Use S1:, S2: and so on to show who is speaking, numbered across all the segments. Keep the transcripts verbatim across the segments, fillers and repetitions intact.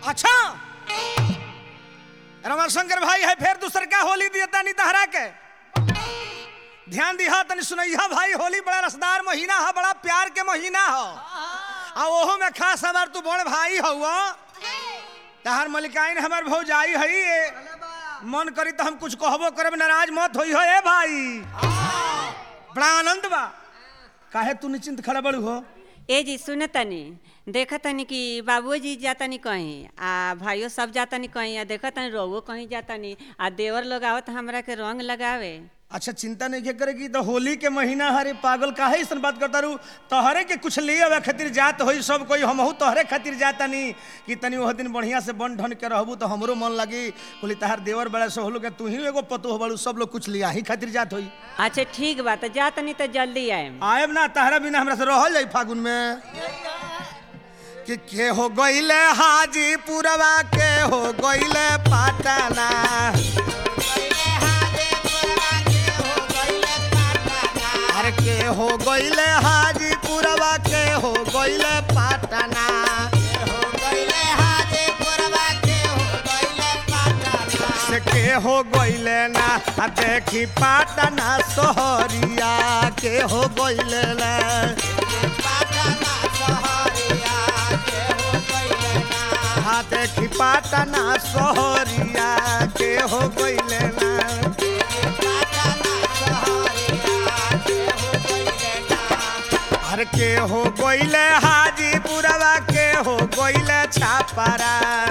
S1: अच्छा रमाशंकर भाई है फिर दूसर का होली दिया तानी तहरा के ध्यान दिहा तनी सुनैया भाई होली बड़ा रसदार महीना है बड़ा प्यार के महीना हो आ ओहो में खास हमार तू बड़ भाई हुआ तहार मलिकाइन हमार भौजाई है मन करी तो हम कुछ कहबो करब नाराज मत होई हो ए भाई बड़ा आनंद बा काहे तू निश्चिंत खड़ा बड़ू हो
S2: ए जी सुनतनी देखतनी कि बाबूजी जातनी कहीं आ भाइयों सब जातनी कहीं आ देखतनी रोवो कहीं जातनी आ देवर लोग आवत हमरा के रंग लगावे।
S1: अच्छा चिंता नहीं करेगी तो होली के महीना हरे पागल काहे ऐसा बात करता रू तोहरे के कुछ ले आवे खातिर जात होई सब कोई हमहू तोहरे खातिर जाता नहीं कि तनी वह दिन बढ़िया से बन ढन के रहबू तो हमरो मन लगी बोली तहार देवर बड़ा से होलो के तू ही एगो पतो बड़ू सब लोग कुछ लिया ही खातिर जात होई।
S2: अच्छा ठीक बात जातनी तो जल्दी आए
S1: आएब ना तहरा बिना हमरा से रहल जाई फागुन में कि के हो गइले हाजीपुरवा के हो गइले पाटना अरे के हो गइले हाजीपुरवा के हो गइले पाटना से के हो गइले ना आ देखी पाटना सोहरिया के हो गइले ना हाँ देखी पाटना सोहरिया के हो गइले ना हर के हो गइले हाजीपुरवा के हो गइले छापारा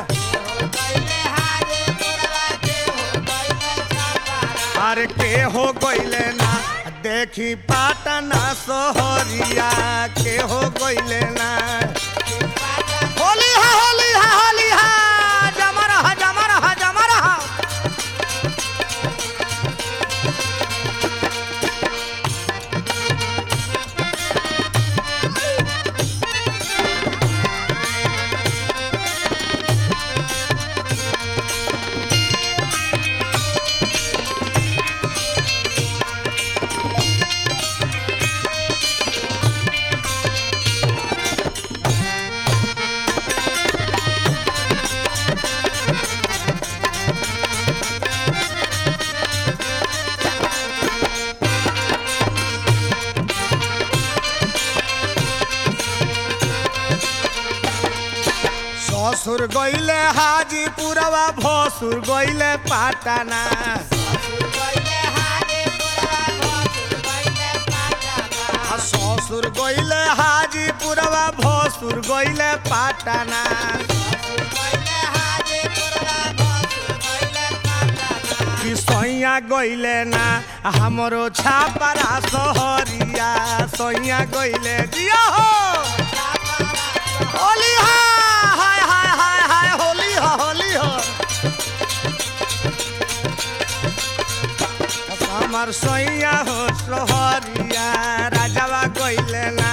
S1: हर के हो गइले ना देखी पाटना सोहरिया के हो गइले ना होली हा होली हा होली हा जमा रहा जमा रहा जमा रहा ससुर गइले हाजीपुरवा भसुर गइले पाटना ससुर गइले हाजीपुरवा भसुर गइले पाटना कि सैया गइले ना हमरो छापरा सोहरिया सैया गइले जिया हो होली हा हाय हाय हाय हाय होली हो होली हो हमार सैया हो सोहरिया राजावा गइले ना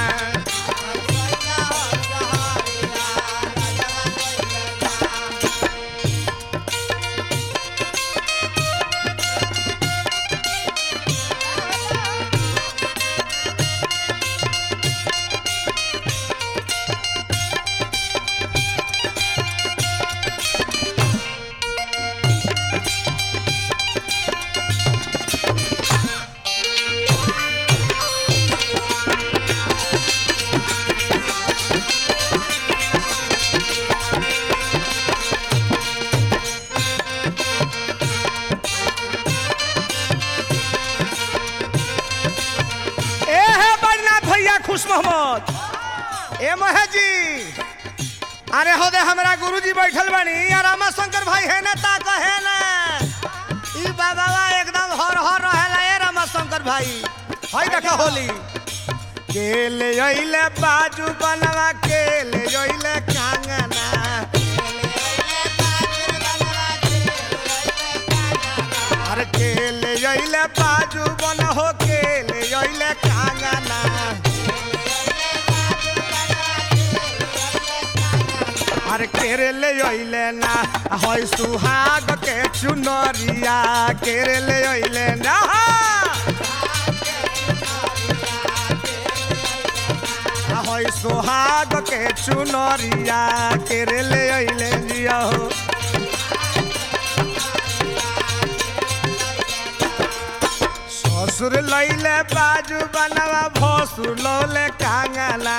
S1: खुश मोहम्मद ए महेश जी अरे हो दे हमरा गुरुजी बैठल बानी रामा शंकर भाई है ना ता कहे ना ई बाबा एकदम हर हर रहेला ए रामा शंकर भाई हई देखा होली के ले आइले बाजू बनवा के ले आइले कांगना अरे के ले आइले बाजू बन हो के ले आइले कांगना अरे केरे ले आइले ना होई सुहाग के चुनरिया केरे ले आइले ना हई सोहाग के चुनरिया के रे ले अइले जिया हो ससुर लैले बाजू बनवा भसुर लौले कांगना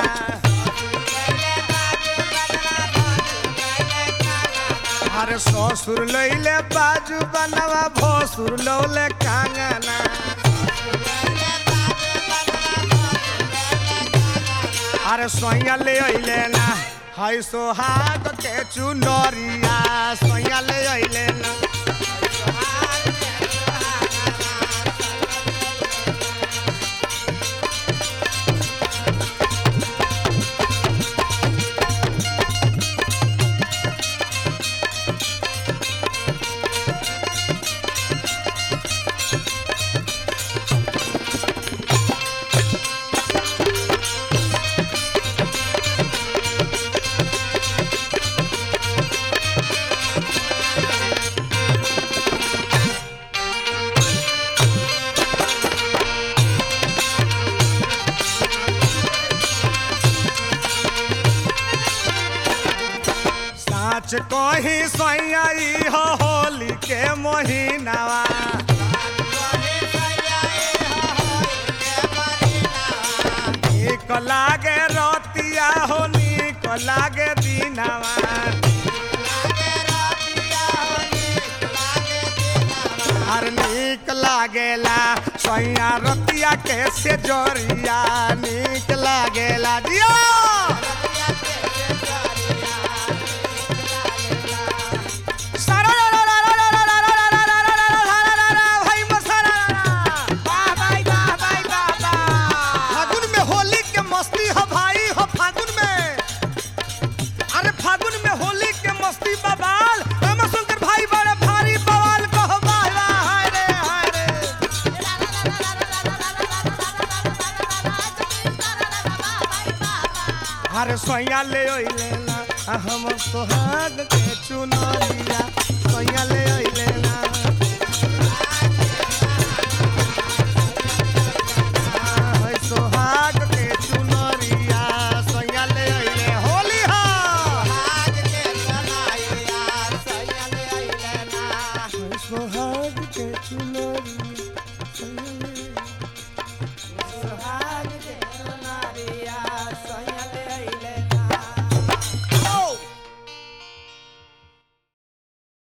S1: अरे ससुर लैले बाजू बनवा भसुर लौले कांगना अरे सोया ले अइले ना हई सोहाग के चुनरिया सोया ले अइले ना साच कही सैयाई हो होली के महीनावा नीक लागे रतिया हो नीक लागे दिनावा हर नीक लागेला सैया रतिया के से जोरिया नीक लागेला जिया अरे सोया ले अइले ना हम सोहाग के चुनरिया सोया ले अइले ना हई सोहाग के चुनरिया सोया ले अइले होली हो सोहाग के चुनरिया सोया ले अइले ना हई सोहाग के चुनरिया सोया ले